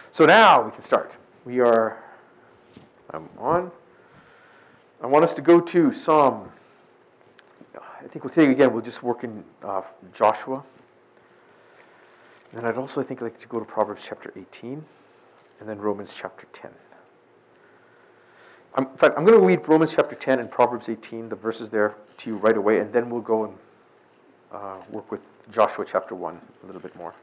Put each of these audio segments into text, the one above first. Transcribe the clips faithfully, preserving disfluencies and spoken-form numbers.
So now we can start. We are, I'm on. I want us to go to Psalm, I think we'll take again, we'll just work in uh, Joshua. And I'd also, I think, like to go to Proverbs chapter eighteen, and then Romans chapter ten. I'm, in fact, I'm going to read Romans chapter ten and Proverbs eighteen, the verses there, to you right away, and then we'll go and uh, work with Joshua chapter one a little bit more.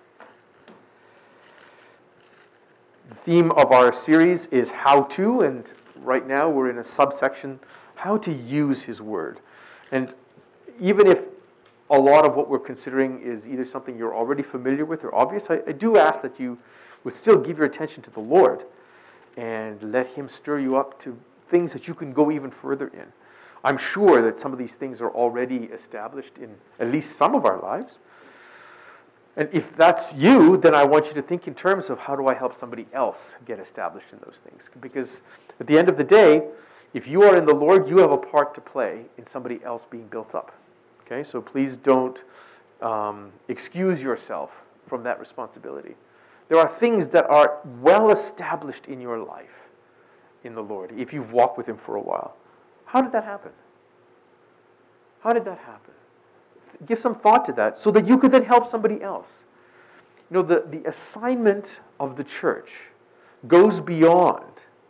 The theme of our series is how to, and right now we're in a subsection, how to use His Word. And even if a lot of what we're considering is either something you're already familiar with or obvious, I, I do ask that you would still give your attention to the Lord and let Him stir you up to things that you can go even further in. I'm sure that some of these things are already established in at least some of our lives. And if that's you, then I want you to think in terms of how do I help somebody else get established in those things. Because at the end of the day, if you are in the Lord, you have a part to play in somebody else being built up. Okay, so please don't um, excuse yourself from that responsibility. There are things that are well established in your life in the Lord, if you've walked with Him for a while. How did that happen? How did that happen? Give some thought to that so that you could then help somebody else. You know, the, the assignment of the church goes beyond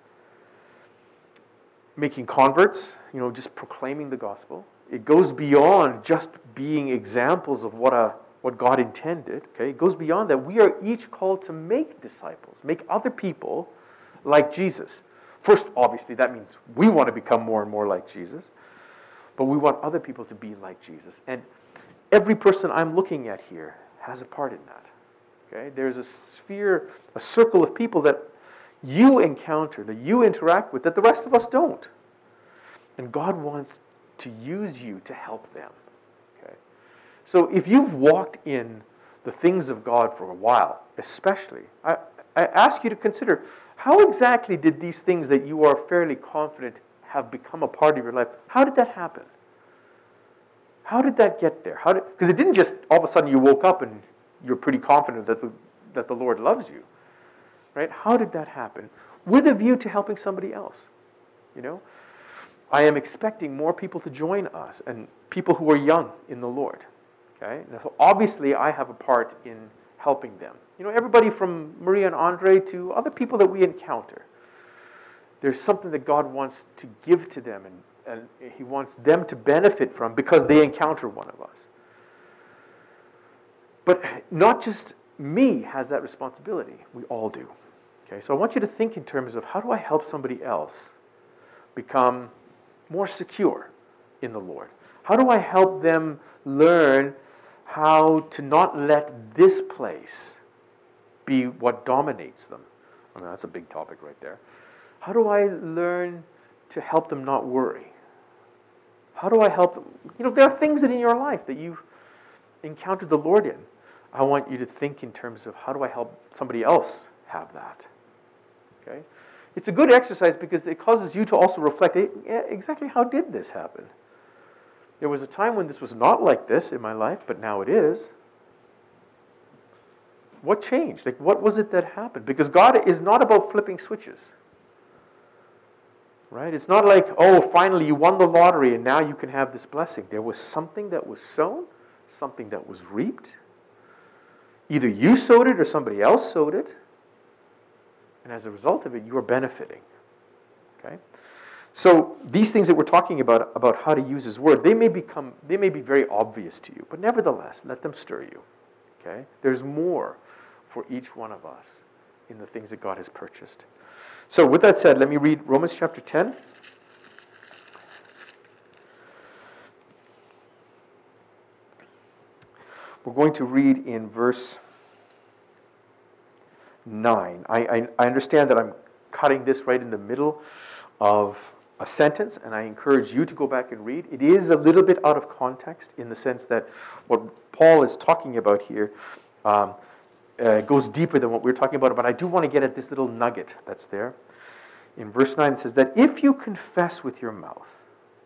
making converts, you know, just proclaiming the gospel. It goes beyond just being examples of what a what God intended. Okay, it goes beyond that. We are each called to make disciples, make other people like Jesus. First, obviously, that means we want to become more and more like Jesus, but we want other people to be like Jesus. And every person I'm looking at here has a part in that. Okay, there's a sphere, a circle of people that you encounter, that you interact with, that the rest of us don't. And God wants to use you to help them. Okay? So if you've walked in the things of God for a while, especially, I, I ask you to consider, how exactly did these things that you are fairly confident have become a part of your life, how did that happen? How did that get there? How did, because it didn't just all of a sudden you woke up and you're pretty confident that the, that the Lord loves you. Right? How did that happen? With a view to helping somebody else. You know? I am expecting more people to join us, and people who are young in the Lord. Okay? Now, so obviously, I have a part in helping them. You know, everybody from Maria and Andre to other people that we encounter. There's something that God wants to give to them, and, and He wants them to benefit from because they encounter one of us. But not just me has that responsibility. We all do. Okay? So I want you to think in terms of how do I help somebody else become more secure in the Lord? How do I help them learn how to not let this place be what dominates them? I mean, that's a big topic right there. How do I learn to help them not worry? How do I help them? You know, there are things that in your life that you've encountered the Lord in. I want you to think in terms of how do I help somebody else have that? Okay? It's a good exercise because it causes you to also reflect, yeah, exactly how did this happen? There was a time when this was not like this in my life, but now it is. What changed? Like, what was it that happened? Because God is not about flipping switches. Right? It's not like, oh, finally you won the lottery and now you can have this blessing. There was something that was sown, something that was reaped. Either you sowed it or somebody else sowed it. And as a result of it, you are benefiting. Okay? So these things that we're talking about, about how to use His Word, they may become, they may be very obvious to you, but nevertheless, let them stir you. Okay? There's more for each one of us in the things that God has purchased. So with that said, let me read Romans chapter ten. We're going to read in verse nine. I, I, I understand that I'm cutting this right in the middle of a sentence, and I encourage you to go back and read. It is a little bit out of context in the sense that what Paul is talking about here um, uh, goes deeper than what we're talking about, but I do want to get at this little nugget that's there. In verse nine it says that if you confess with your mouth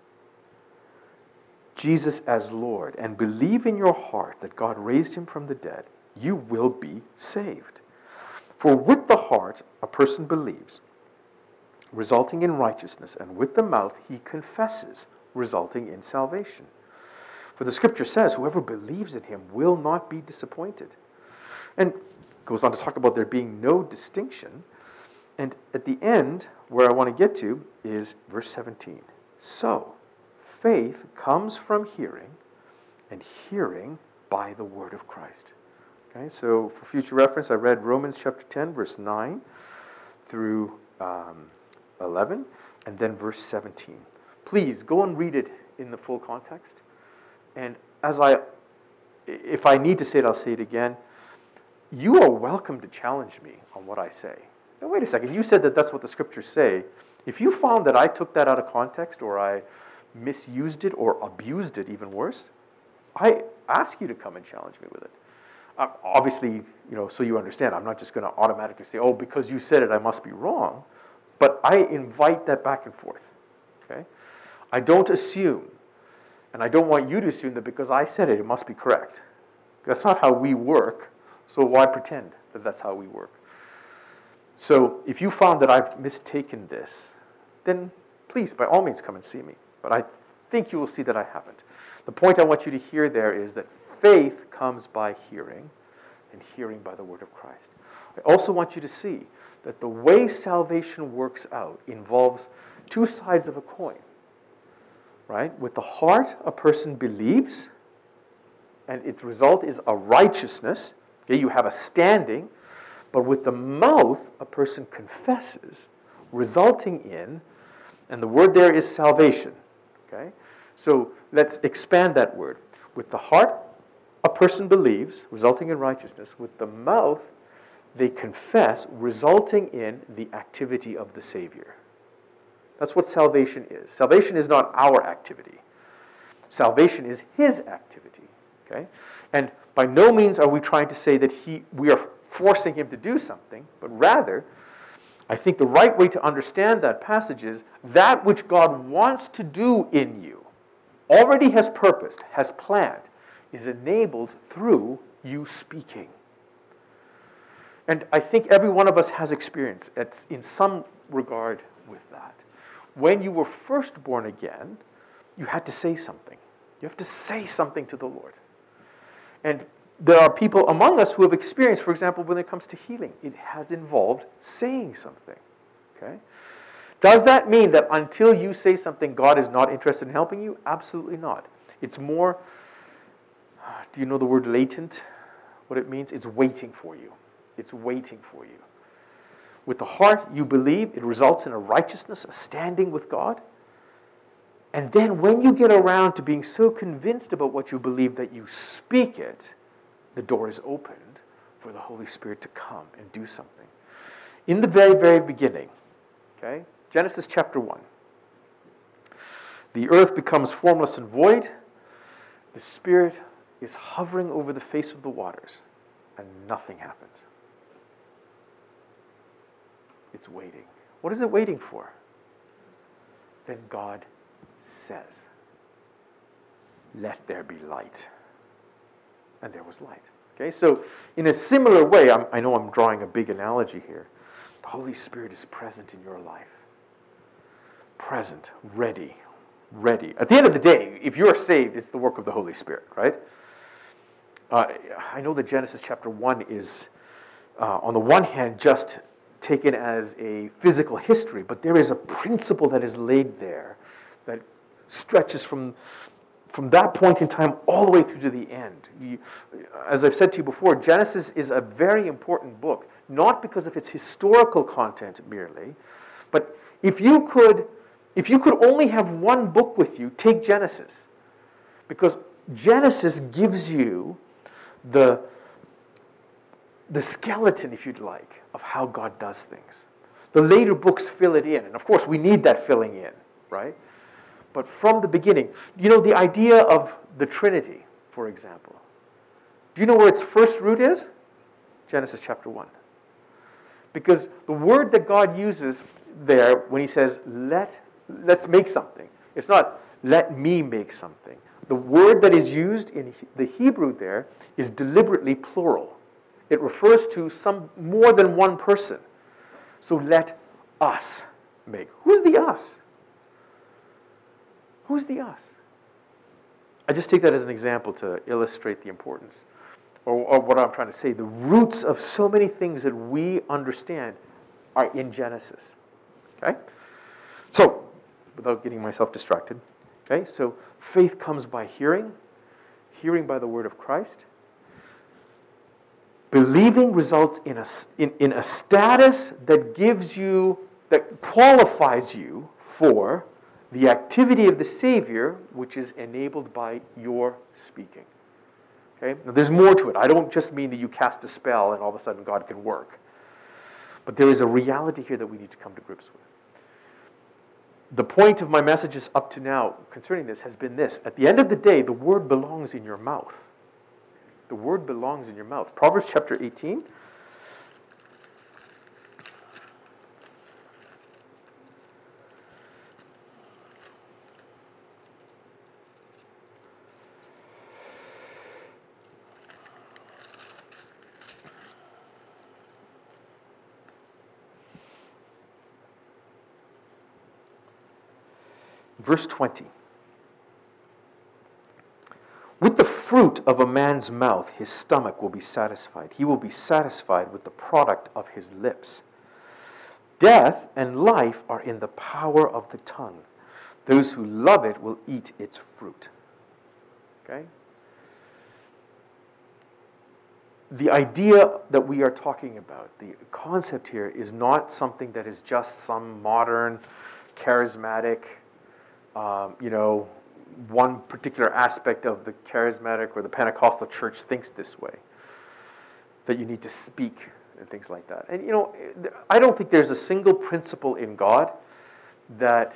Jesus as Lord and believe in your heart that God raised Him from the dead, you will be saved. For with the heart a person believes, resulting in righteousness, and with the mouth he confesses, resulting in salvation. For the scripture says, whoever believes in him will not be disappointed. And goes on to talk about there being no distinction. And at the end, where I want to get to is verse seventeen. So, faith comes from hearing, and hearing by the word of Christ. Okay, so for future reference, I read Romans chapter ten, verse nine through um, eleven, and then verse seventeen. Please go and read it in the full context. And as I, if I need to say it, I'll say it again. You are welcome to challenge me on what I say. Now, wait a second. You said that that's what the scriptures say. If you found that I took that out of context, or I misused it, or abused it, even worse, I ask you to come and challenge me with it. Uh, obviously, you know, so you understand, I'm not just going to automatically say, oh, because you said it, I must be wrong. But I invite that back and forth. Okay? I don't assume, and I don't want you to assume that because I said it, it must be correct. That's not how we work, so why pretend that that's how we work? So if you found that I've mistaken this, then please, by all means, come and see me. But I think you will see that I haven't. The point I want you to hear there is that faith comes by hearing, and hearing by the word of Christ. I also want you to see that the way salvation works out involves two sides of a coin. Right? With the heart, a person believes, and its result is a righteousness. Okay, you have a standing. But with the mouth, a person confesses, resulting in, and the word there is salvation. Okay? So let's expand that word. With the heart, a person believes, resulting in righteousness. With the mouth, they confess, resulting in the activity of the Savior. That's what salvation is. Salvation is not our activity. Salvation is his activity. Okay? And by no means are we trying to say that he, we are forcing him to do something, but rather, I think the right way to understand that passage is that which God wants to do in you, already has purposed, has planned, is enabled through you speaking. And I think every one of us has experience it's in some regard with that. When you were first born again, you had to say something. You have to say something to the Lord. And there are people among us who have experienced, for example, when it comes to healing, it has involved saying something. Okay? Does that mean that until you say something, God is not interested in helping you? Absolutely not. It's more, do you know the word latent? What it means? It's waiting for you. It's waiting for you. With the heart, you believe, it results in a righteousness, a standing with God. And then when you get around to being so convinced about what you believe that you speak it, the door is opened for the Holy Spirit to come and do something. In the very, very beginning, okay, Genesis chapter one, the earth becomes formless and void. The Spirit is hovering over the face of the waters, and nothing happens. It's waiting. What is it waiting for? Then God says, "Let there be light." And there was light. Okay, so in a similar way, I'm, I know I'm drawing a big analogy here. The Holy Spirit is present in your life. Present, ready, ready. At the end of the day, if you're saved, it's the work of the Holy Spirit, right? Uh, I know that Genesis chapter one is, uh, on the one hand, just taken as a physical history, but there is a principle that is laid there that stretches from From that point in time all the way through to the end. You, as I've said to you before, Genesis is a very important book, not because of its historical content merely, but if you could, if you could only have one book with you, take Genesis. Because Genesis gives you the, the skeleton, if you'd like, of how God does things. The later books fill it in, and of course we need that filling in, right? But from the beginning, you know, the idea of the Trinity, for example. Do you know where its first root is? Genesis chapter one. Because the word that God uses there when he says, let, let's make something. It's not, let me make something. The word that is used in the Hebrew there is deliberately plural. It refers to some more than one person. So let us make. Who's the us? Who's the us? I just take that as an example to illustrate the importance, or, or what I'm trying to say. The roots of so many things that we understand are in Genesis. Okay? So, without getting myself distracted, okay? So, faith comes by hearing, hearing by the word of Christ. Believing results in a, in, in a status that gives you, that qualifies you for the activity of the Savior, which is enabled by your speaking. Okay? Now, there's more to it. I don't just mean that you cast a spell and all of a sudden God can work. But there is a reality here that we need to come to grips with. The point of my messages up to now concerning this has been this. At the end of the day, the word belongs in your mouth. The word belongs in your mouth. Proverbs chapter eighteen. Verse twenty. With the fruit of a man's mouth, his stomach will be satisfied. He will be satisfied with the product of his lips. Death and life are in the power of the tongue. Those who love it will eat its fruit. Okay? The idea that we are talking about, the concept here, is not something that is just some modern, charismatic, um, you know, one particular aspect of the charismatic or the Pentecostal church thinks this way, that you need to speak and things like that. And, you know, I don't think there's a single principle in God that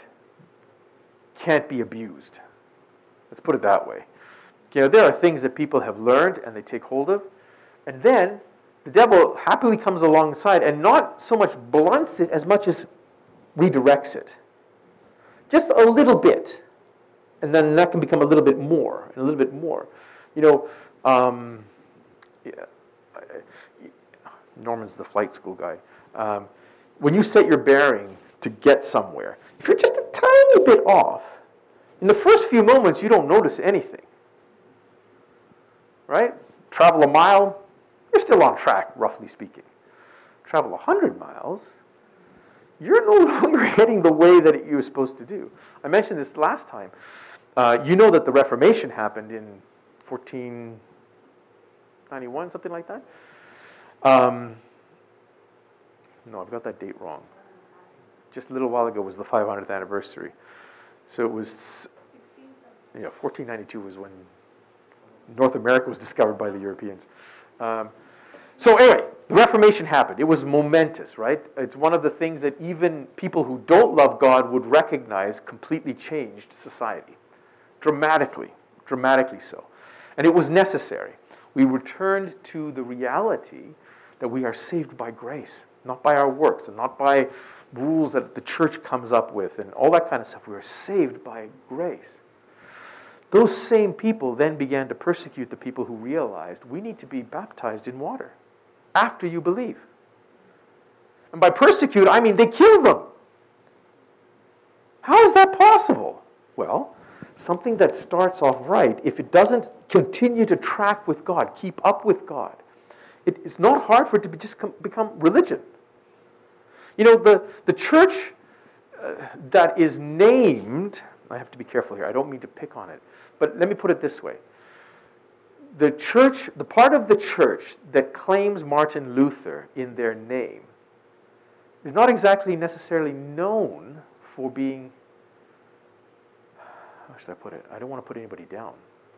can't be abused. Let's put it that way. You know, there are things that people have learned and they take hold of, and then the devil happily comes alongside and not so much blunts it as much as redirects it. Just a little bit. And then that can become a little bit more, and a little bit more. You know, um, yeah, Norman's the flight school guy. Um, when you set your bearing to get somewhere, if you're just a tiny bit off, in the first few moments you don't notice anything. Right? Travel a mile, you're still on track, roughly speaking. Travel a hundred miles, you're no longer heading the way that you were supposed to do. I mentioned this last time. Uh, you know that the Reformation happened in fourteen ninety-one, something like that? Um, no, I've got that date wrong. Just a little while ago was the five hundredth anniversary. So it was, yeah, fourteen ninety-two was when North America was discovered by the Europeans. Um, so anyway, the Reformation happened. It was momentous, right? It's one of the things that even people who don't love God would recognize completely changed society. Dramatically, dramatically so. And it was necessary. We returned to the reality that we are saved by grace, not by our works, and not by rules that the church comes up with, and all that kind of stuff. We are saved by grace. Those same people then began to persecute the people who realized we need to be baptized in water after you believe. And by persecute, I mean they killed them. How is that possible? Well, something that starts off right, if it doesn't continue to track with God, keep up with God, it, it's not hard for it to be just com- become religion. You know, the, the church uh, that is named, I have to be careful here, I don't mean to pick on it, but let me put it this way. The church, the part of the church that claims Martin Luther in their name is not exactly necessarily known for being, how should I put it? I don't want to put anybody down.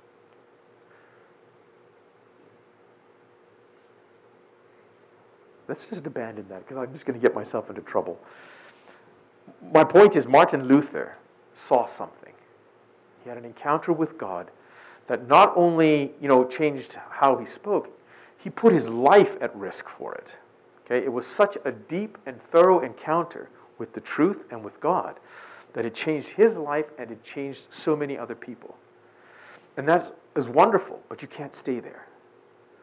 Let's just abandon that because I'm just going to get myself into trouble. My point is Martin Luther saw something. He had an encounter with God that not only, you know, changed how he spoke, he put his life at risk for it. Okay? It was such a deep and thorough encounter with the truth and with God that it changed his life and it changed so many other people. And that is wonderful, but you can't stay there.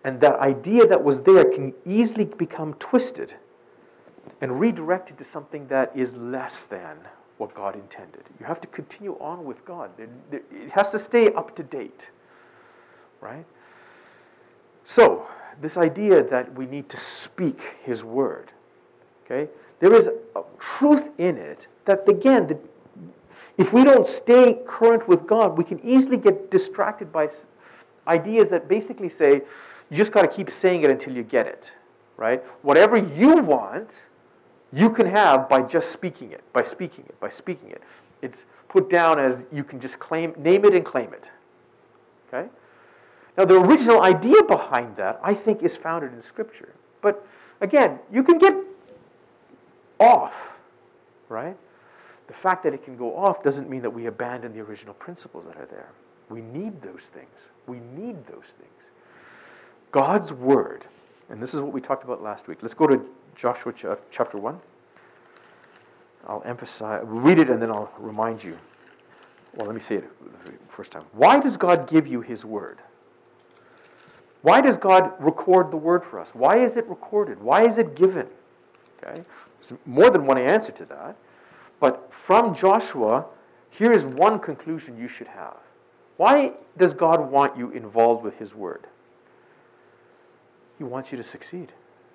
And that idea that was there can easily become twisted and redirected to something that is less than what God intended. You have to continue on with God. It has to stay up to date, right? So, this idea that we need to speak His word, okay? There is a truth in it that, again, the, if we don't stay current with God, we can easily get distracted by ideas that basically say, you just got to keep saying it until you get it, right? Whatever you want, you can have by just speaking it, by speaking it, by speaking it. It's put down as you can just claim, name it and claim it, okay? Now, the original idea behind that, I think, is founded in Scripture. But, again, you can get off, right? The fact that it can go off doesn't mean that we abandon the original principles that are there. We need those things. We need those things. God's Word, and this is what we talked about last week. Let's go to Joshua chapter one. I'll emphasize, read it and then I'll remind you. Well, let me say it the first time. Why does God give you His Word? Why does God record the Word for us? Why is it recorded? Why is it given? Okay, there's more than one answer to that. But from Joshua, here is one conclusion you should have. Why does God want you involved with His Word? He wants you to succeed.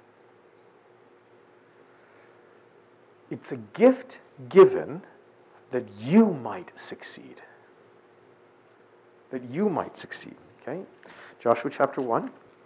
It's a gift given that you might succeed. That you might succeed. Okay? Joshua chapter one.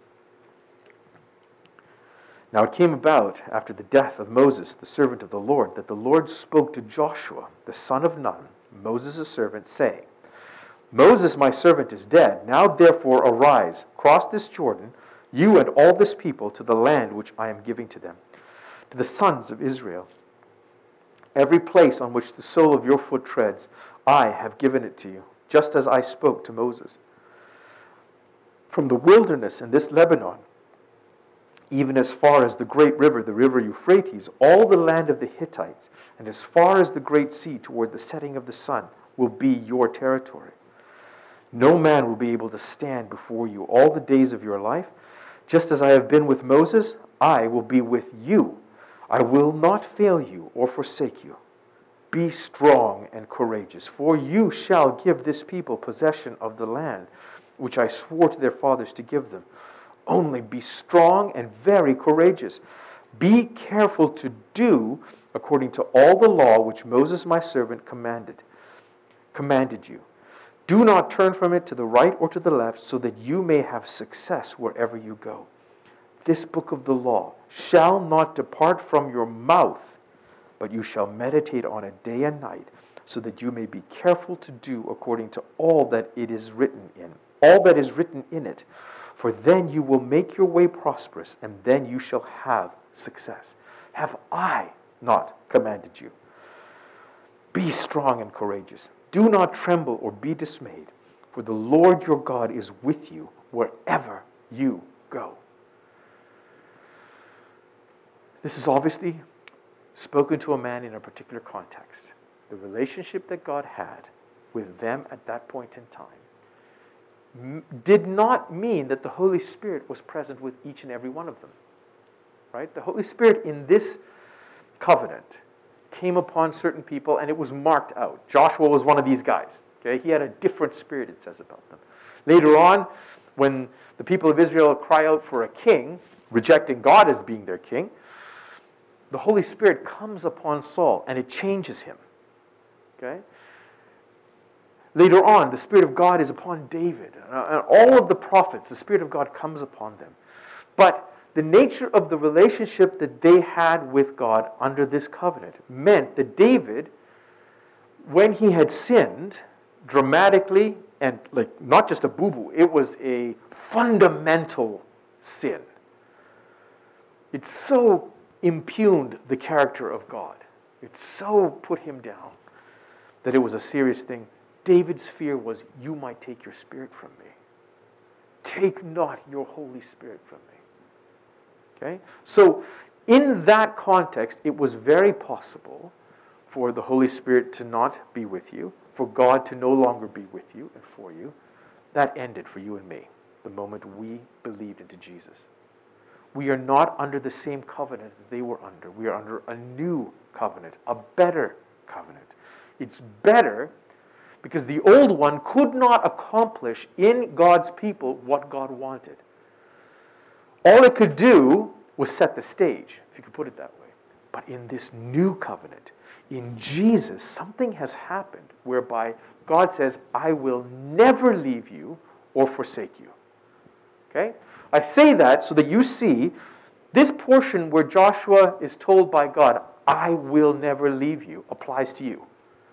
Now it came about after the death of Moses, the servant of the Lord, that the Lord spoke to Joshua, the son of Nun, Moses' servant, saying, Moses, my servant, is dead. Now therefore arise, cross this Jordan, you and all this people, to the land which I am giving to them, to the sons of Israel. Every place on which the sole of your foot treads, I have given it to you, just as I spoke to Moses. From the wilderness and this Lebanon, even as far as the great river, the river Euphrates, all the land of the Hittites, and as far as the great sea toward the setting of the sun, will be your territory. No man will be able to stand before you all the days of your life. Just as I have been with Moses, I will be with you. I will not fail you or forsake you. Be strong and courageous, for you shall give this people possession of the land, which I swore to their fathers to give them. Only be strong and very courageous. Be careful to do according to all the law which Moses my servant commanded, commanded you. Do not turn from it to the right or to the left, so that you may have success wherever you go. This book of the law shall not depart from your mouth, but you shall meditate on it day and night, so that you may be careful to do according to all that it is written in, all that is written in it. For then you will make your way prosperous, and then you shall have success. Have I not commanded you? Be strong and courageous. Do not tremble or be dismayed, for the Lord your God is with you wherever you go. This is obviously spoken to a man in a particular context. The relationship that God had with them at that point in time did not mean that the Holy Spirit was present with each and every one of them. Right? The Holy Spirit in this covenant came upon certain people, and it was marked out. Joshua was one of these guys. Okay? He had a different spirit, it says about them. Later on, when the people of Israel cry out for a king, rejecting God as being their king, the Holy Spirit comes upon Saul, and it changes him. Okay? Later on, the Spirit of God is upon David. And all of the prophets, the Spirit of God comes upon them. But the nature of the relationship that they had with God under this covenant meant that David, when he had sinned, dramatically, and like not just a boo-boo, it was a fundamental sin. It so impugned the character of God. It so put him down that it was a serious thing. David's fear was, you might take your spirit from me. Take not your Holy Spirit from me. Okay? So, in that context, it was very possible for the Holy Spirit to not be with you, for God to no longer be with you and for you. That ended for you and me. the moment we believed into Jesus. We are not under the same covenant that they were under. We are under a new covenant, a better covenant. It's better because the old one could not accomplish in God's people what God wanted. All it could do was set the stage, if you could put it that way. But in this new covenant, in Jesus, something has happened whereby God says, I will never leave you or forsake you. Okay? I say that so that you see this portion where Joshua is told by God, I will never leave you, applies to you.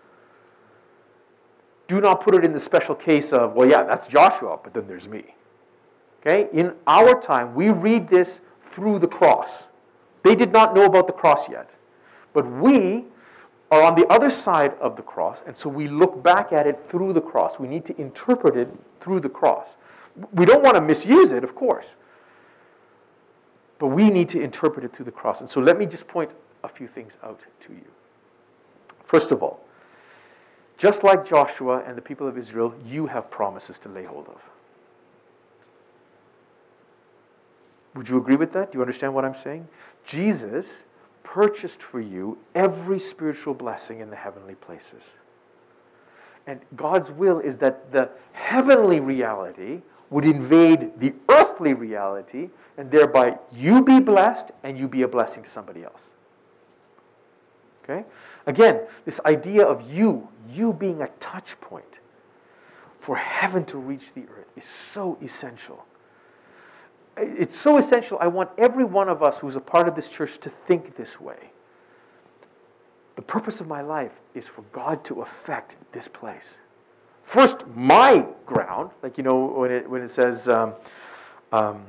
Do not put it in the special case of, well, yeah, that's Joshua, but then there's me. Okay? In our time, we read this through the cross. They did not know about the cross yet. But we are on the other side of the cross, and so we look back at it through the cross. We need to interpret it through the cross. We don't want to misuse it, of course. But we need to interpret it through the cross. And so let me just point a few things out to you. First of all, just like Joshua and the people of Israel, you have promises to lay hold of. Would you agree with that? Do you understand what I'm saying? Jesus purchased for you every spiritual blessing in the heavenly places. And God's will is that the heavenly reality would invade the earthly reality, and thereby you be blessed and you be a blessing to somebody else. Okay? Again, this idea of you, you being a touch point for heaven to reach the earth is so essential. It's so essential, I want every one of us who's a part of this church to think this way. The purpose of my life is for God to affect this place. First, my ground, like, you know, when it, when it says, um, um,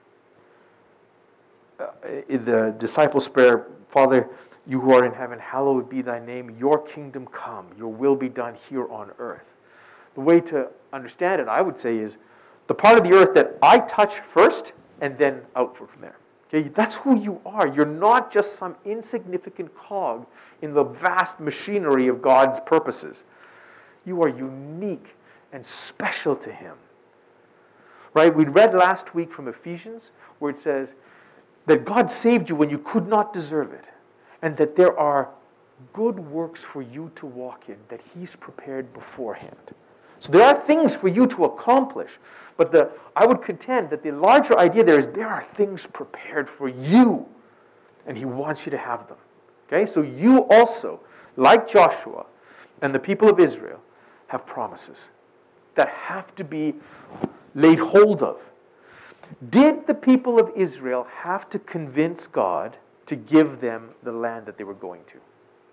uh, the disciples' prayer, Father, you who are in heaven, hallowed be thy name, your kingdom come, your will be done here on earth. The way to understand it, I would say, is the part of the earth that I touch first and then outward from there. Okay, that's who you are. You're not just some insignificant cog in the vast machinery of God's purposes. You are unique and special to Him. Right? We read last week from Ephesians where it says that God saved you when you could not deserve it, and that there are good works for you to walk in that He's prepared beforehand. So there are things for you to accomplish, but the I would contend that the larger idea there is there are things prepared for you, and He wants you to have them. Okay? So you also, like Joshua and the people of Israel, have promises that have to be laid hold of. Did the people of Israel have to convince God to give them the land that they were going to?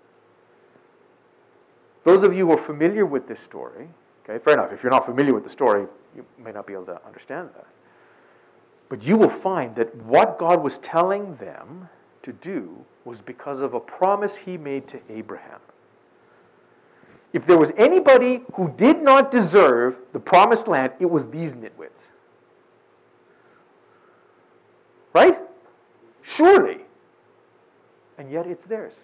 Those of you who are familiar with this story, okay, fair enough. If you're not familiar with the story, you may not be able to understand that. But you will find that what God was telling them to do was because of a promise He made to Abraham. If there was anybody who did not deserve the promised land, it was these nitwits. Right? Surely. And yet it's theirs.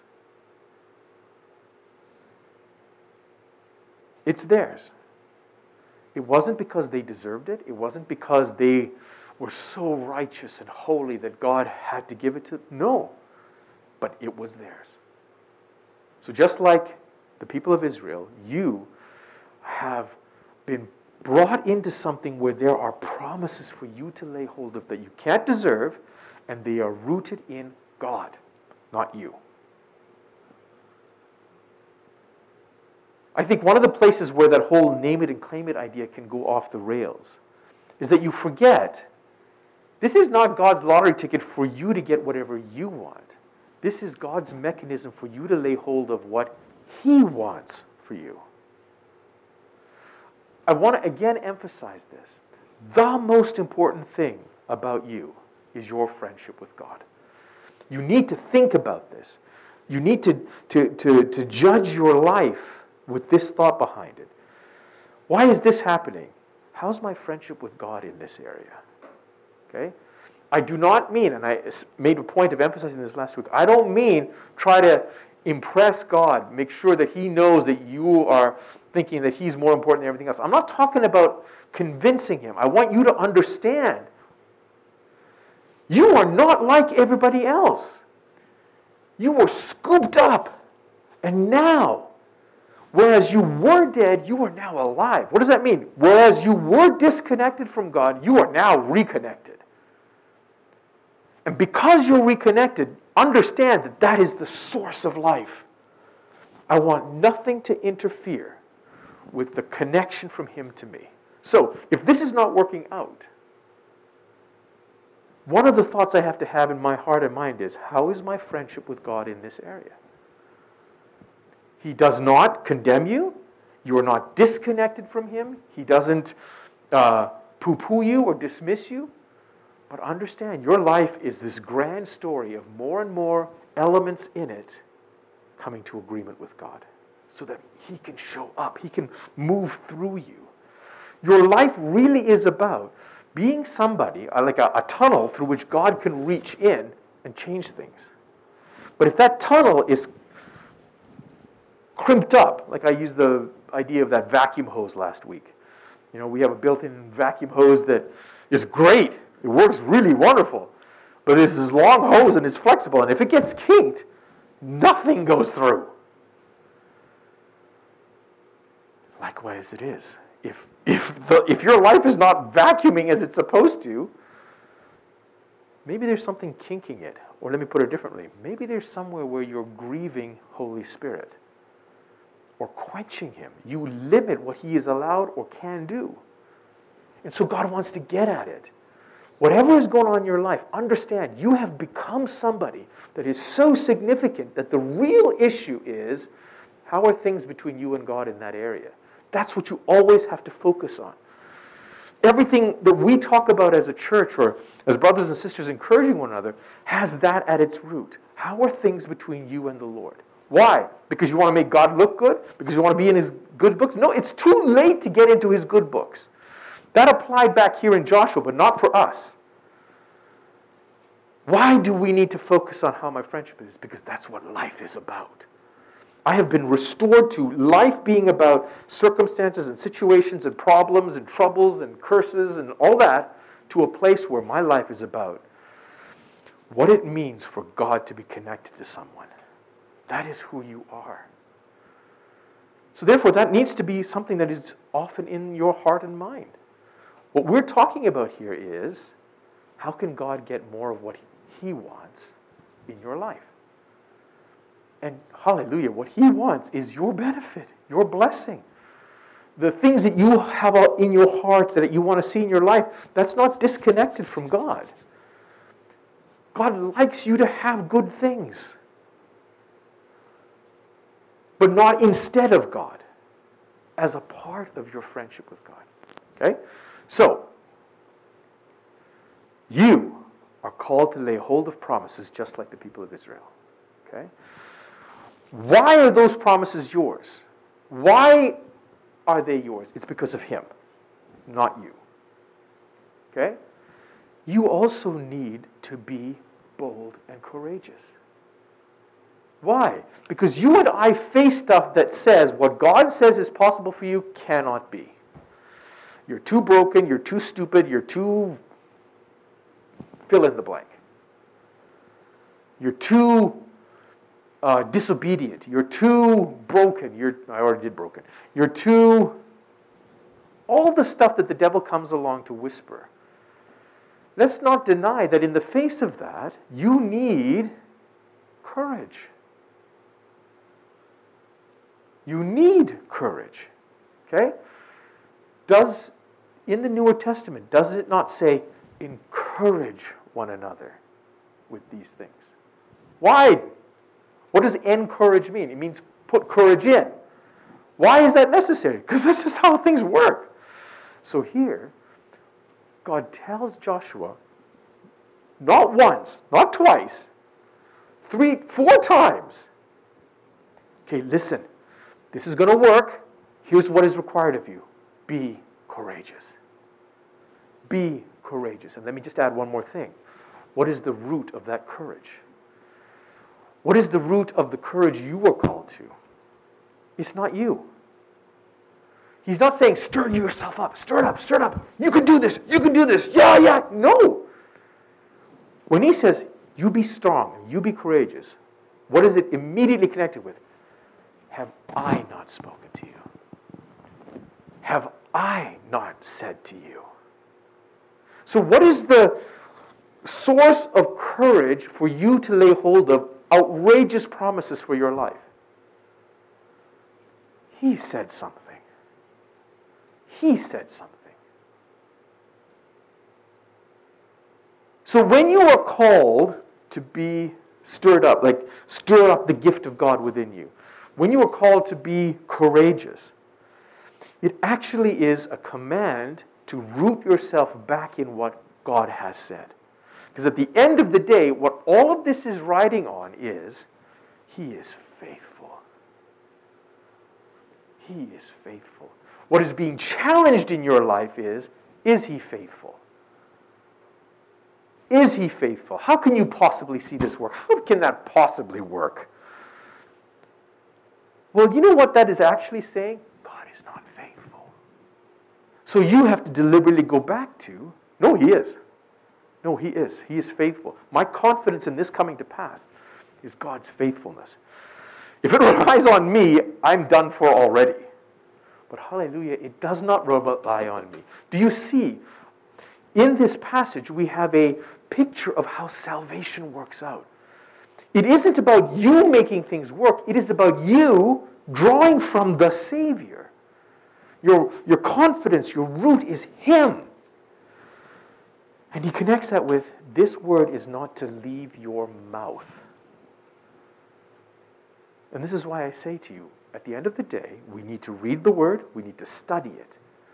It's theirs. It wasn't because they deserved it. It wasn't because they were so righteous and holy that God had to give it to them. No. But it was theirs. So just like the people of Israel, you have been brought into something where there are promises for you to lay hold of that you can't deserve, and they are rooted in God, not you. I think one of the places where that whole name it and claim it idea can go off the rails is that you forget this is not God's lottery ticket for you to get whatever you want. This is God's mechanism for you to lay hold of what He wants for you. I want to again emphasize this. The most important thing about you is your friendship with God. You need to think about this. You need to, to, to, to judge your life with this thought behind it. Why is this happening? How's my friendship with God in this area? Okay? I do not mean, and I made a point of emphasizing this last week, I don't mean try to impress God, make sure that He knows that you are thinking that he's more important than everything else. I'm not talking about convincing him. I want you to understand. You are not like everybody else. You were scooped up. And now, whereas you were dead, you are now alive. What does that mean? Whereas you were disconnected from God, you are now reconnected. And because you're reconnected, understand that that is the source of life. I want nothing to interfere with the connection from him to me. So, if this is not working out, one of the thoughts I have to have in my heart and mind is, how is my friendship with God in this area? He does not condemn you. You are not disconnected from him. He doesn't uh, poo-poo you or dismiss you. But understand, your life is this grand story of more and more elements in it coming to agreement with God so that he can show up. He can move through you. Your life really is about being somebody, like a, a tunnel through which God can reach in and change things. But if that tunnel is crimped up, like I used the idea of that vacuum hose last week. You know, we have a built-in vacuum hose that is great. It works really wonderful. But it's this long hose and it's flexible. And if it gets kinked, nothing goes through. Likewise it is. If, if, the, if your life is not vacuuming as it's supposed to, maybe there's something kinking it. Or let me put it differently. Maybe there's somewhere where you're grieving Holy Spirit or quenching him. You limit what he is allowed or can do. And so God wants to get at it. Whatever is going on in your life, understand you have become somebody that is so significant that the real issue is, how are things between you and God in that area? That's what you always have to focus on. Everything that we talk about as a church or as brothers and sisters encouraging one another has that at its root. How are things between you and the Lord? Why? Because you want to make God look good? Because you want to be in his good books? No, it's too late to get into his good books. That applied back here in Joshua, but not for us. Why do we need to focus on how my friendship is? Because that's what life is about. I have been restored to life being about circumstances and situations and problems and troubles and curses and all that, to a place where my life is about what it means for God to be connected to someone. That is who you are. So therefore, that needs to be something that is often in your heart and mind. What we're talking about here is, how can God get more of what he wants in your life? And hallelujah, what he wants is your benefit, your blessing. The things that you have in your heart that you want to see in your life, that's not disconnected from God. God likes you to have good things, but not instead of God, as a part of your friendship with God. Okay? So, you are called to lay hold of promises just like the people of Israel. Okay? Why are those promises yours? Why are they yours? It's because of him, not you. Okay? You also need to be bold and courageous. Why? Because you and I face stuff that says what God says is possible for you cannot be. You're too broken, you're too stupid, you're too fill in the blank. You're too uh, disobedient. You're too broken. You're I already did broken. You're too... all the stuff that the devil comes along to whisper. Let's not deny that in the face of that, you need courage. You need courage. Okay? Does, in the Newer Testament, does it not say, encourage one another with these things? Why? What does encourage mean? It means put courage in. Why is that necessary? Because that's just how things work. So here, God tells Joshua, not once, not twice, three, four times, okay, listen, this is going to work. Here's what is required of you. Be courageous. Be courageous. And let me just add one more thing. What is the root of that courage? What is the root of the courage you were called to? It's not you. He's not saying, stir yourself up, stir it up, stir it up. You can do this, you can do this. Yeah, yeah. No. When he says, you be strong, you be courageous, what is it immediately connected with? Have I not spoken to you? Have I not said to you? So what is the source of courage for you to lay hold of outrageous promises for your life? He said something. He said something. So when you are called to be stirred up, like stir up the gift of God within you, when you are called to be courageous, it actually is a command to root yourself back in what God has said. Because at the end of the day, what all of this is riding on is, He is faithful. He is faithful. What is being challenged in your life is, is He faithful? Is He faithful? How can you possibly see this work? How can that possibly work? Well, you know what that is actually saying? God is not faithful. So you have to deliberately go back to, no, He is. No, He is. He is faithful. My confidence in this coming to pass is God's faithfulness. If it relies on me, I'm done for already. But hallelujah, it does not rely on me. Do you see? In this passage, we have a picture of how salvation works out. It isn't about you making things work. It is about you drawing from the Savior. Your, your confidence, your root is Him. And He connects that with, this word is not to leave your mouth. And this is why I say to you, at the end of the day, we need to read the Word, we need to study it.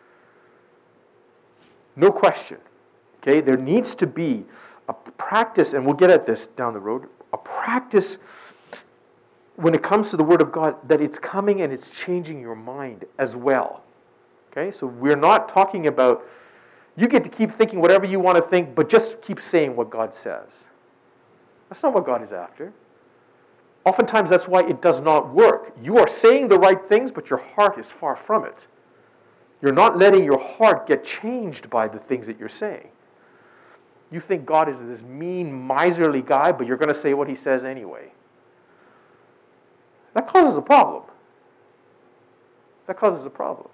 No question. Okay, there needs to be a practice, and we'll get at this down the road, a practice when it comes to the Word of God, that it's coming and it's changing your mind as well. Okay, so we're not talking about, you get to keep thinking whatever you want to think, but just keep saying what God says. That's not what God is after. Oftentimes that's why it does not work. You are saying the right things, but your heart is far from it. You're not letting your heart get changed by the things that you're saying. You think God is this mean, miserly guy, but you're going to say what He says anyway. That causes a problem. That causes a problem.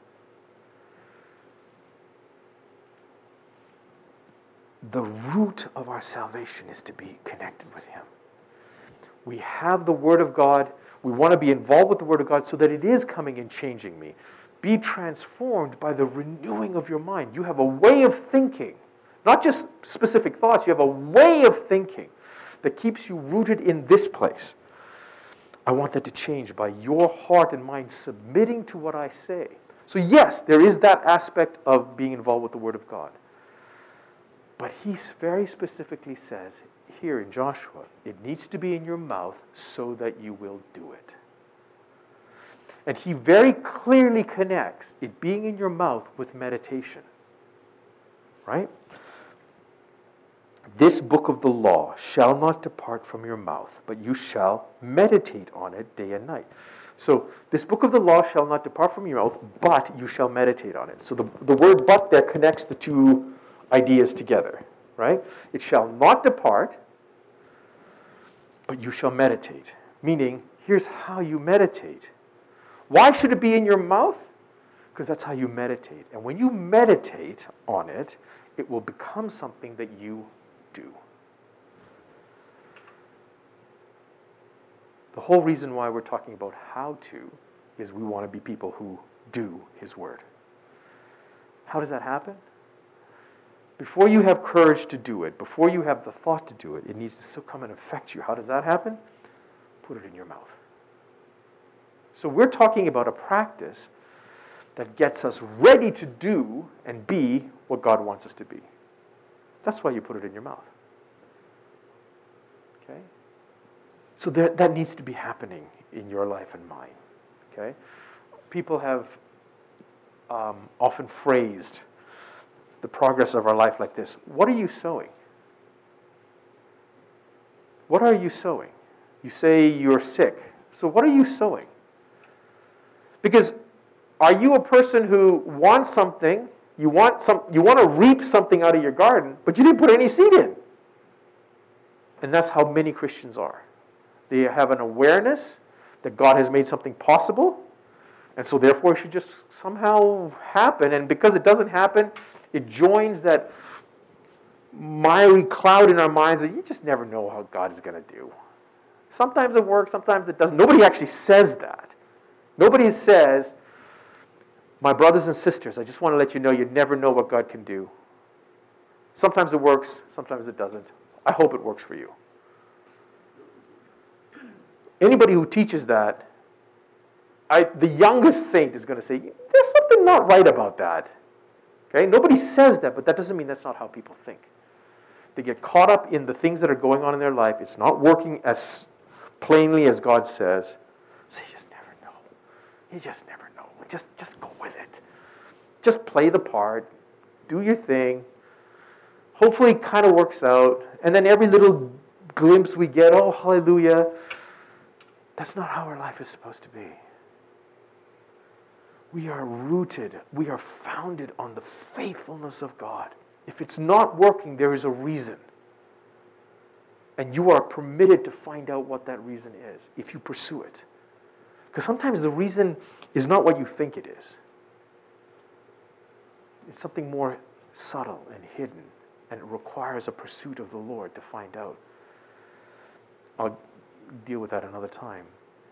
The root of our salvation is to be connected with Him. We have the Word of God. We want to be involved with the Word of God so that it is coming and changing me. Be transformed by the renewing of your mind. You have a way of thinking, not just specific thoughts. You have a way of thinking that keeps you rooted in this place. I want that to change by your heart and mind submitting to what I say. So yes, there is that aspect of being involved with the Word of God. But He very specifically says here in Joshua, it needs to be in your mouth so that you will do it. And He very clearly connects it being in your mouth with meditation. Right? This book of the law shall not depart from your mouth, but you shall meditate on it day and night. So this book of the law shall not depart from your mouth, but you shall meditate on it. So the, the word but there connects the two ideas together. Right? It shall not depart, but you shall meditate. Meaning, here's how you meditate. Why should it be in your mouth? Because that's how you meditate. And when you meditate on it, it will become something that you do. The whole reason why we're talking about how to is we want to be people who do His Word. How does that happen? Before you have courage to do it, before you have the thought to do it, it needs to still come and affect you. How does that happen? Put it in your mouth. So we're talking about a practice that gets us ready to do and be what God wants us to be. That's why you put it in your mouth. Okay? So there, that needs to be happening in your life and mine. Okay? People have um, often phrased the progress of our life like this. What are you sowing? What are you sowing? You say you're sick. So what are you sowing? Because Are you a person who wants something, you want some, you want to reap something out of your garden, but you didn't put any seed in? And that's how many Christians are. They have an awareness that God has made something possible, and so therefore it should just somehow happen. And because it doesn't happen, it joins that miry cloud in our minds that you just never know how God is going to do. Sometimes it works, sometimes it doesn't. Nobody actually says that. Nobody says, my brothers and sisters, I just want to let you know you never know what God can do. Sometimes it works, sometimes it doesn't. I hope it works for you. Anybody who teaches that, I, the youngest saint is going to say, there's something not right about that. Okay? Nobody says that, but that doesn't mean that's not how people think. They get caught up in the things that are going on in their life. It's not working as plainly as God says. So you just never know. You just never know. Just, just go with it. Just play the part. Do your thing. Hopefully it kind of works out. And then every little glimpse we get, oh, hallelujah. That's not how our life is supposed to be. We are rooted. We are founded on the faithfulness of God. If it's not working, there is a reason. And you are permitted to find out what that reason is if you pursue it. Because sometimes the reason is not what you think it is. It's something more subtle and hidden, and it requires a pursuit of the Lord to find out. I'll deal with that another time.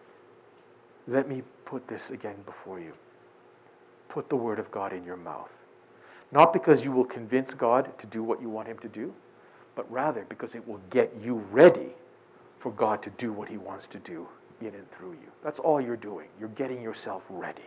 Let me put this again before you. Put the Word of God in your mouth. Not because you will convince God to do what you want Him to do, but rather because it will get you ready for God to do what He wants to do in and through you. That's all you're doing. You're getting yourself ready.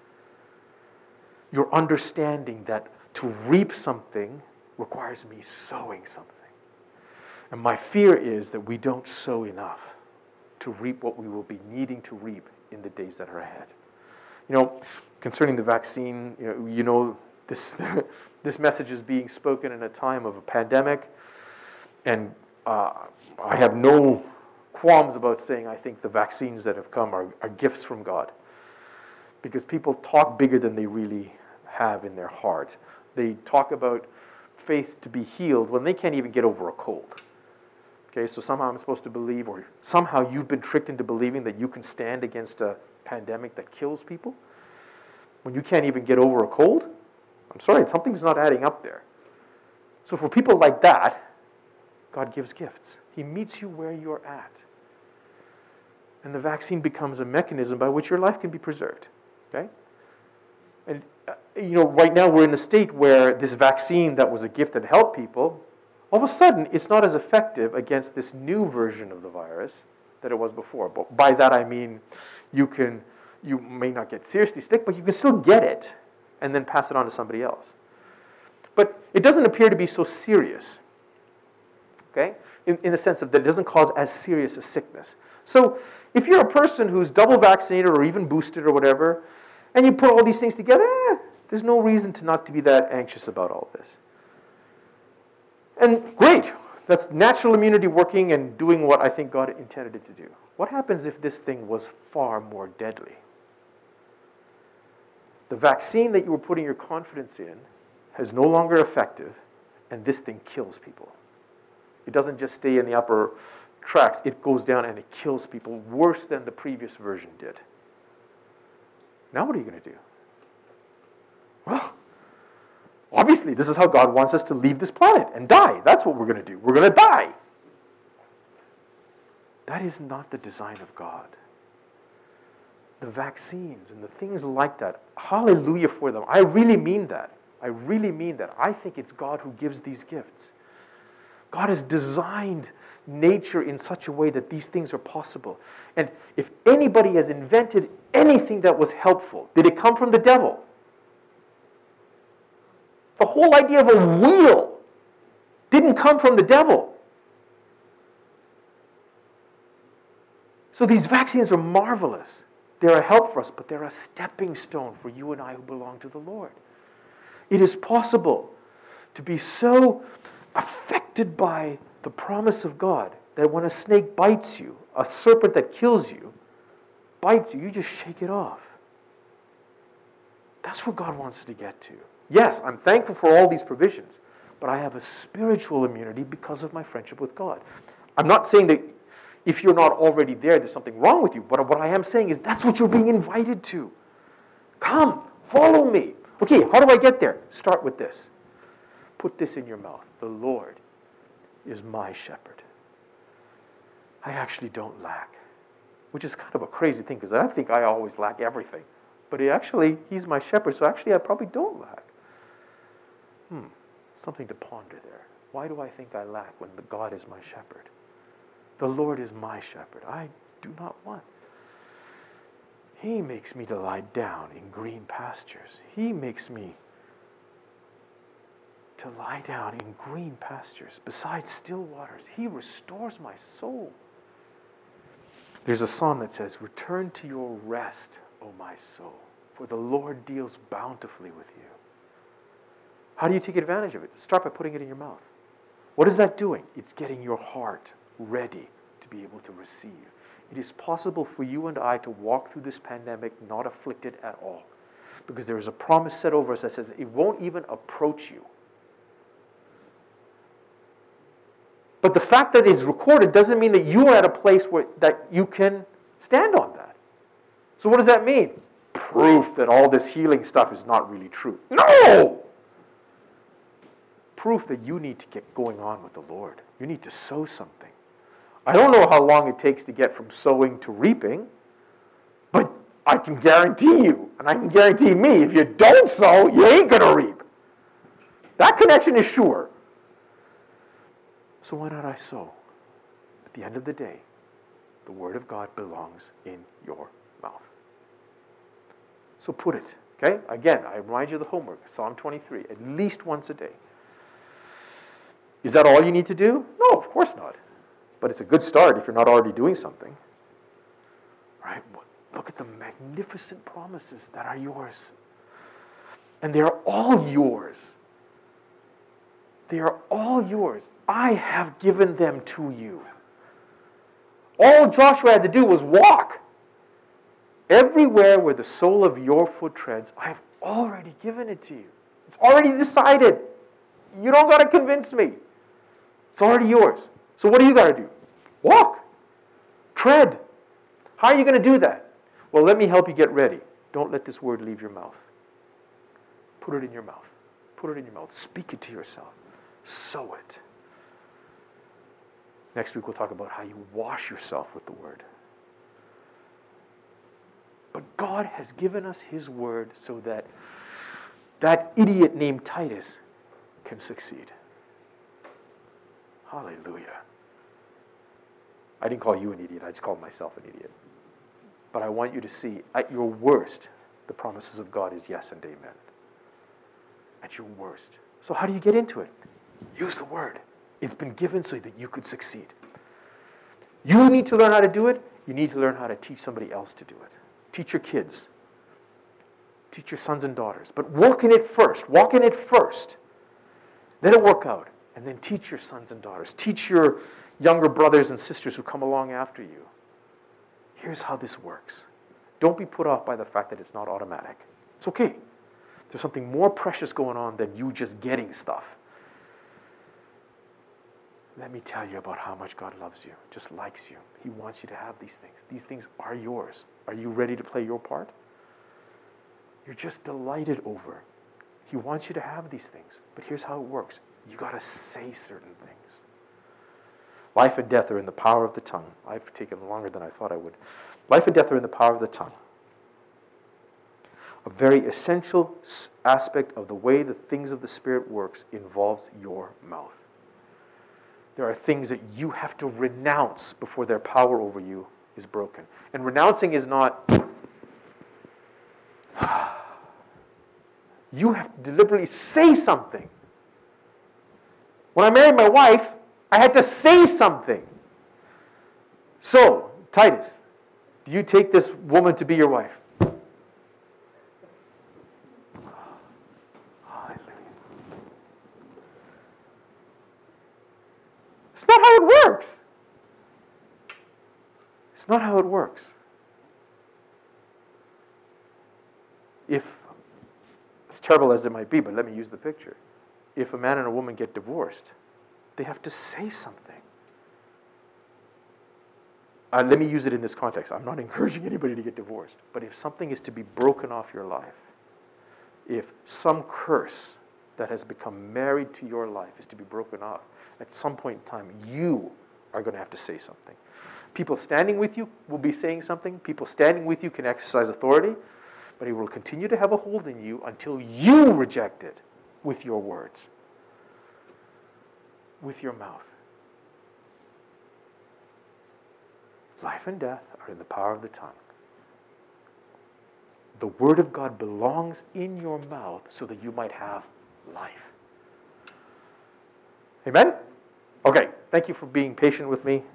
You're understanding that to reap something requires me sowing something. And my fear is that we don't sow enough to reap what we will be needing to reap in the days that are ahead. You know, concerning the vaccine, you know, you know this, this message is being spoken in a time of a pandemic, and uh, I have no qualms about saying I think the vaccines that have come are, are gifts from God. Because people talk bigger than they really have in their heart. They talk about faith to be healed when they can't even get over a cold. Okay, so somehow I'm supposed to believe, or somehow you've been tricked into believing that you can stand against a pandemic that kills people when you can't even get over a cold? I'm sorry, something's not adding up there. So for people like that, God gives gifts. He meets you where you're at. And the vaccine becomes a mechanism by which your life can be preserved. Okay? And, uh, you know, right now we're in a state where this vaccine that was a gift that helped people, all of a sudden it's not as effective against this new version of the virus that it was before. But by that I mean you can, you may not get seriously sick, but you can still get it and then pass it on to somebody else. But it doesn't appear to be so serious. Okay? In, in the sense of that it doesn't cause as serious a sickness. So if you're a person who's double vaccinated or even boosted or whatever, and you put all these things together, eh, there's no reason to not to be that anxious about all this. And great, that's natural immunity working and doing what I think God intended it to do. What happens if this thing was far more deadly? The vaccine that you were putting your confidence in is no longer effective, and this thing kills people. It doesn't just stay in the upper tracks, it goes down and it kills people worse than the previous version did. Now what are you going to do? Well, obviously this is how God wants us to leave this planet and die. That's what we're going to do. We're going to die. That is not the design of God. The vaccines and the things like that, hallelujah for them. I really mean that. I really mean that. I think it's God who gives these gifts. God has designed nature in such a way that these things are possible. And if anybody has invented anything that was helpful, did it come from the devil? The whole idea of a wheel didn't come from the devil. So these vaccines are marvelous. They're a help for us, but they're a stepping stone for you and I who belong to the Lord. It is possible to be so affected by the promise of God that when a snake bites you, a serpent that kills you, bites you, you just shake it off. That's what God wants us to get to. Yes, I'm thankful for all these provisions, but I have a spiritual immunity because of my friendship with God. I'm not saying that if you're not already there, there's something wrong with you. But what I am saying is that's what you're being invited to. Come, follow me. Okay, how do I get there? Start with this. Put this in your mouth. The Lord is my shepherd. I actually don't lack. Which is kind of a crazy thing because I think I always lack everything. But he actually, he's my shepherd, so actually I probably don't lack. Hmm, something to ponder there. Why do I think I lack when the God is my shepherd? The Lord is my shepherd. I do not want. He makes me to lie down in green pastures. He makes me to lie down in green pastures beside still waters. He restores my soul. There's a psalm that says, return to your rest, O my soul, for the Lord deals bountifully with you. How do you take advantage of it? Start by putting it in your mouth. What is that doing? It's getting your heart ready to be able to receive. It is possible for you and I to walk through this pandemic not afflicted at all, because there is a promise set over us that says it won't even approach you. But the fact that it's recorded doesn't mean that you are at a place where that you can stand on that. So what does that mean? Proof that all this healing stuff is not really true. No! Proof that you need to get going on with the Lord. You need to sow something. I don't know how long it takes to get from sowing to reaping, but I can guarantee you, and I can guarantee me, if you don't sow, you ain't going to reap. That connection is sure. So why not I sow? At the end of the day, the Word of God belongs in your mouth. So put it, okay? Again, I remind you of the homework, Psalm twenty-three, at least once a day. Is that all you need to do? No, of course not. But it's a good start if you're not already doing something. Right? Look at the magnificent promises that are yours. And they are all yours. They are all yours. I have given them to you. All Joshua had to do was walk. Everywhere where the sole of your foot treads, I have already given it to you. It's already decided. You don't got to convince me. It's already yours. So what do you got to do? Walk. Tread. How are you going to do that? Well, let me help you get ready. Don't let this word leave your mouth. Put it in your mouth. Put it in your mouth. Speak it to yourself. Sow it. Next week we'll talk about how you wash yourself with the word. But God has given us his word so that that idiot named Titus can succeed. Hallelujah. I didn't call you an idiot. I just called myself an idiot. But I want you to see, at your worst, the promises of God is yes and amen. At your worst. So how do you get into it? Use the word. It's been given so that you could succeed. You need to learn how to do it. You need to learn how to teach somebody else to do it. Teach your kids. Teach your sons and daughters. But work in it first. Walk in it first. Let it work out. And then teach your sons and daughters. Teach your younger brothers and sisters who come along after you. Here's how this works. Don't be put off by the fact that it's not automatic. It's okay. There's something more precious going on than you just getting stuff. Let me tell you about how much God loves you, just likes you. He wants you to have these things. These things are yours. Are you ready to play your part? You're just delighted over. He wants you to have these things. But here's how it works. You got to say certain things. Life and death are in the power of the tongue. I've taken longer than I thought I would. Life and death are in the power of the tongue. A very essential aspect of the way the things of the Spirit works involves your mouth. There are things that you have to renounce before their power over you is broken. And renouncing is not, you have to deliberately say something. When I married my wife, I had to say something. So, Titus, do you take this woman to be your wife? It's not how it works. It's not how it works. If terrible as it might be, but let me use the picture. If a man and a woman get divorced, they have to say something. Uh, let me use it in this context. I'm not encouraging anybody to get divorced. But if something is to be broken off your life, if some curse that has become married to your life is to be broken off, at some point in time, you are going to have to say something. People standing with you will be saying something. People standing with you can exercise authority, but it will continue to have a hold in you until you reject it with your words, with your mouth. Life and death are in the power of the tongue. The word of God belongs in your mouth so that you might have life. Amen? Okay, thank you for being patient with me.